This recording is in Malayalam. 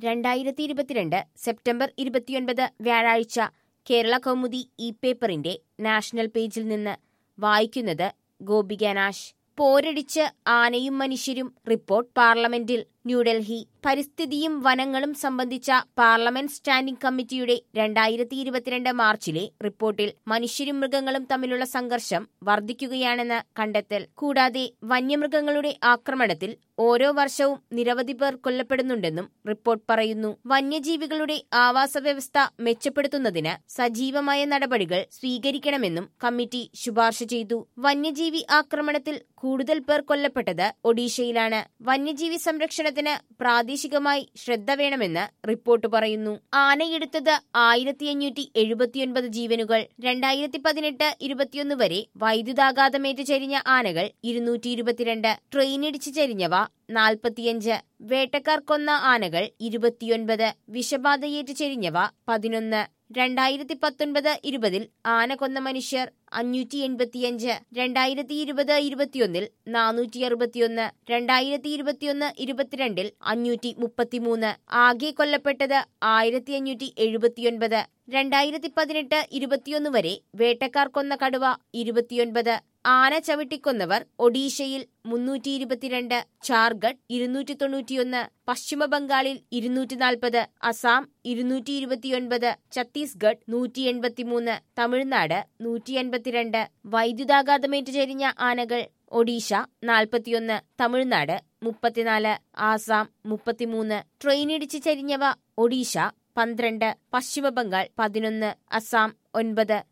2022 സെപ്റ്റംബർ 29 വ്യാഴാഴ്ച കേരള കൗമുദി ഈ പേപ്പറിന്റെ നാഷണൽ പേജിൽ നിന്ന് വായിക്കുന്നത് ഗോപിക നാശ്. പോരടിച്ച് ആനയും മനുഷ്യരും റിപ്പോർട്ട് പാർലമെന്റിൽ. ന്യൂഡൽഹി. പരിസ്ഥിതിയും വനങ്ങളും സംബന്ധിച്ച പാർലമെന്റ് സ്റ്റാൻഡിംഗ് കമ്മിറ്റിയുടെ 2022 മാർച്ചിലെ റിപ്പോർട്ടിൽ മനുഷ്യരും മൃഗങ്ങളും തമ്മിലുള്ള സംഘർഷം വർദ്ധിക്കുകയാണെന്ന് കണ്ടെത്തൽ. കൂടാതെ വന്യമൃഗങ്ങളുടെ ആക്രമണത്തിൽ ഓരോ വർഷവും നിരവധി പേർ കൊല്ലപ്പെടുന്നുണ്ടെന്നും റിപ്പോർട്ട് പറയുന്നു. വന്യജീവികളുടെ ആവാസ വ്യവസ്ഥ മെച്ചപ്പെടുത്തുന്നതിന് സജീവമായ നടപടികൾ സ്വീകരിക്കണമെന്നും കമ്മിറ്റി ശുപാർശ ചെയ്തു. വന്യജീവി ആക്രമണത്തിൽ കൂടുതൽ പേർ കൊല്ലപ്പെട്ടത് ഒഡീഷയിലാണ്. വന്യജീവി സംരക്ഷണത്തിന് പ്രാദേശികമായി ശ്രദ്ധ വേണമെന്ന് റിപ്പോർട്ട് പറയുന്നു. ആനയെടുത്തത് 1579 ജീവനുകൾ. 2018-21 വരെ വൈദ്യുതാഘാതമേറ്റ് ചരിഞ്ഞ ആനകൾ 222, ട്രെയിനിടിച്ച് ചരിഞ്ഞവ 45, വേട്ടക്കാർ കൊന്ന ആനകൾ 29, വിഷബാധയേറ്റ് ചരിഞ്ഞവ 11. 2019-20 ആന കൊന്ന മനുഷ്യർ 585, 2020-21 461, 2021-22 533. ആകെ കൊല്ലപ്പെട്ടത് 1579. 2018-21 വരെ വേട്ടക്കാർ കൊന്ന കടുവ 29. ആന ചവിട്ടിക്കൊന്നവർ ഒഡീഷയിൽ 322, ഝാർഖണ്ഡ് 291, പശ്ചിമബംഗാളിൽ 240, അസാം 229, ഛത്തീസ്ഗഡ് 183, തമിഴ്നാട് 152. വൈദ്യുതാഘാതമേറ്റ് ചരിഞ്ഞ ആനകൾ: ഒഡീഷ 41, തമിഴ്നാട് 34, ആസാം 33. ട്രെയിനിടിച്ച് ചരിഞ്ഞവ: ഒഡീഷ 12, പശ്ചിമബംഗാൾ 11, അസാം 9.